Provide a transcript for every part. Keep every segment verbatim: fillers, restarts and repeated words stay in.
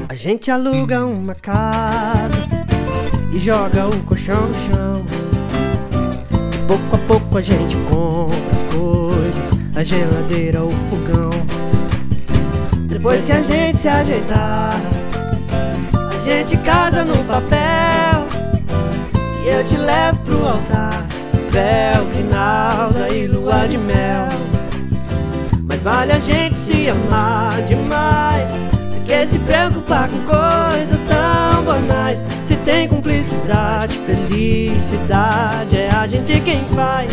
A gente aluga uma casa e joga o colchão no chão. Pouco a pouco a gente compra as coisas, a geladeira, o fogão. Depois que a gente se ajeitar, a gente casa no papel e eu te levo pro altar, véu, grinalda e lua de mel. Mas vale a gente se amar demais do que se preocupar com coisas tão banais. Se tem cumplicidade, felicidade, é a gente quem faz.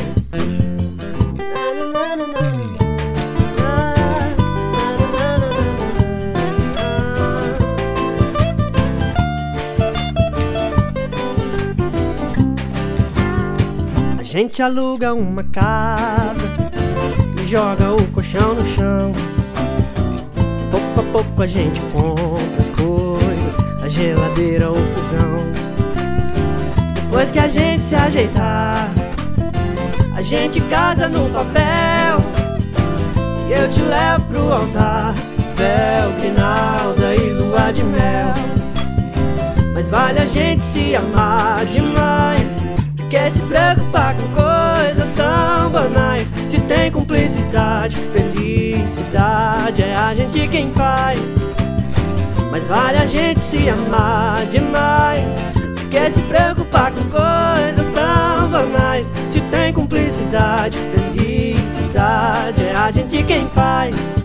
A gente aluga uma casa e joga o colchão no chão. Pouco a pouco a gente compra as coisas, a geladeira, o fogão. Depois que a gente se ajeitar, a gente casa no papel e eu te levo pro altar, véu, grinalda e lua de mel. Mas vale a gente se amar demais do que se preocupar com coisas tão banais. Se tem cumplicidade, felicidade, é a gente quem faz. Mas vale a gente se amar demais do que se preocupar com coisas tão banais. Se tem cumplicidade, felicidade, é a gente quem faz.